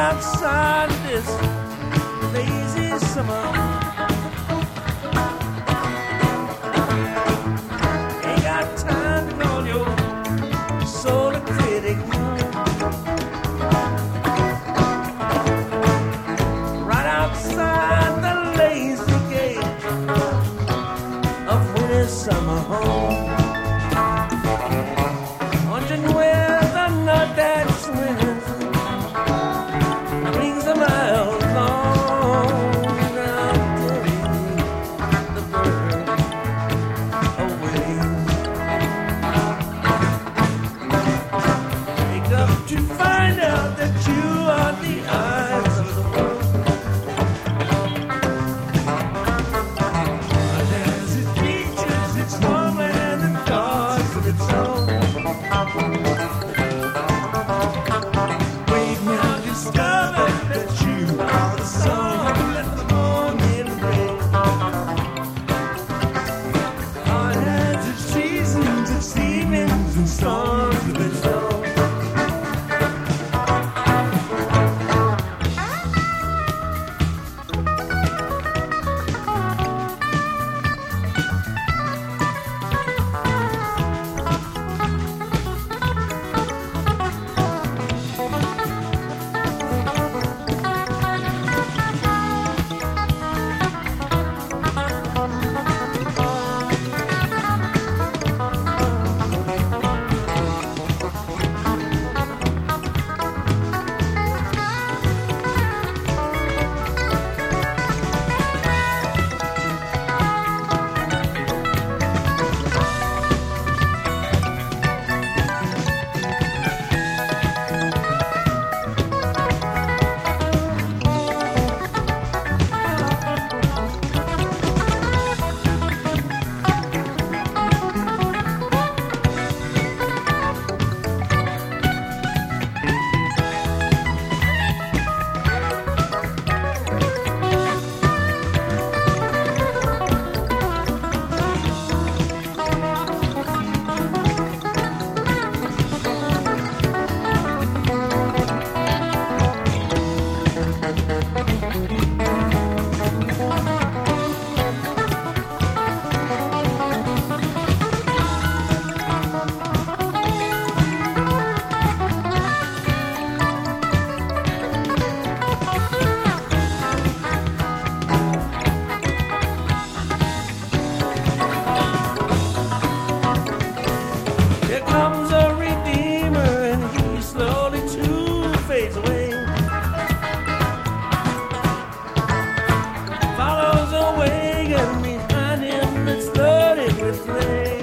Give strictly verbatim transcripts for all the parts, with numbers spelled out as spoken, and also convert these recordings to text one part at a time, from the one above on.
outside this lazy summer. Ain't got time to call your soul a critic. Right outside the lazy gate of winter's summer home. Wondering where the nut that's winning brings a mile long. I'm carrying the bird away. Wake up to find out that you are the eyes of the world. And as it reaches its homeland and thoughts of its own. Wake now discover that you are the song that the morning brings. Heart has its seasons, its evenings and storms of its own. Here comes a redeemer and he slowly too fades away. Follows a wagon behind him that's loaded with flame.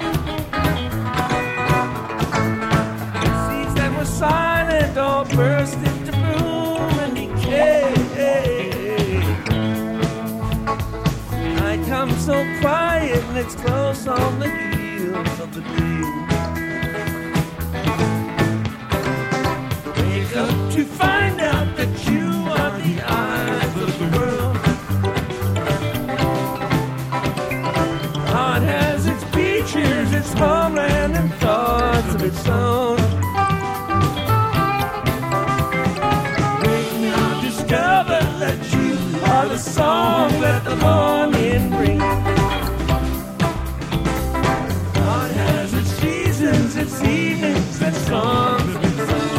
Seeds that were silent all burst into bloom and decay. Night comes so quiet and it's close on the heels of the day. Wake up to find out that you are the eyes of the world. Heart has its beaches, its homeland, and thoughts of its own. Wake now, discover that you are the song that the morning brings. Heart has its seasons, its evenings, and songs of its own.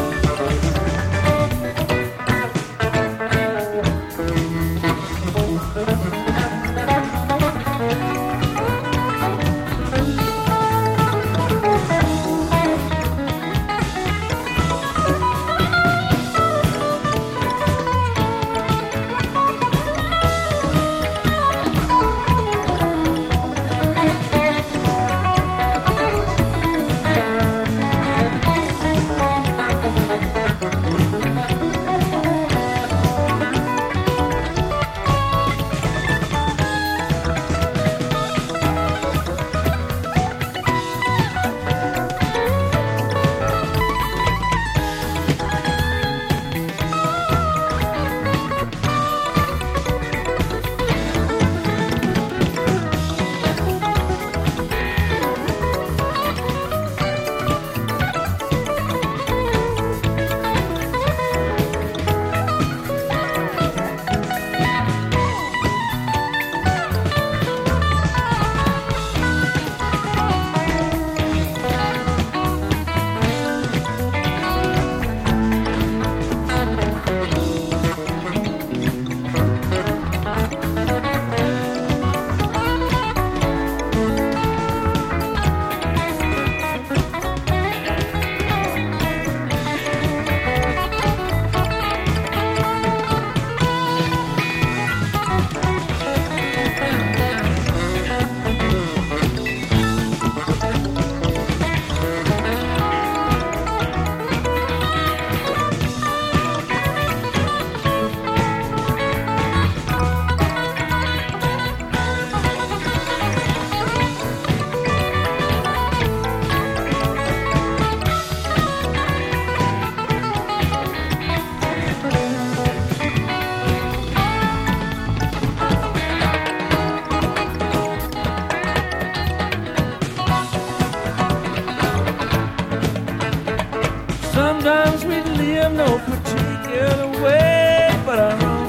Sometimes we live no particular way but our own.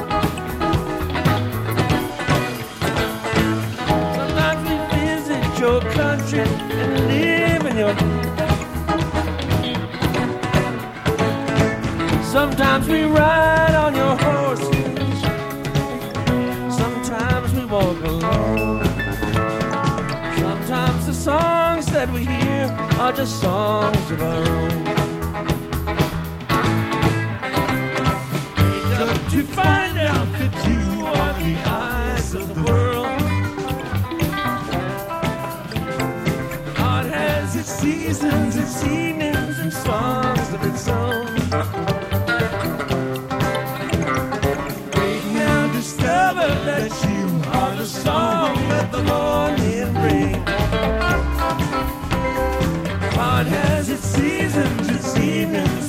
Sometimes we visit your country and live in your. Sometimes we ride on your horses. Sometimes we walk alone. Sometimes the songs that we hear are just songs of our own. Wake up to find out that you are the eyes of the world. Art has its seasons, its evenings, and songs of its own. Wake now, discover that you are the song that the morning brings. Art has its seasons, its evenings,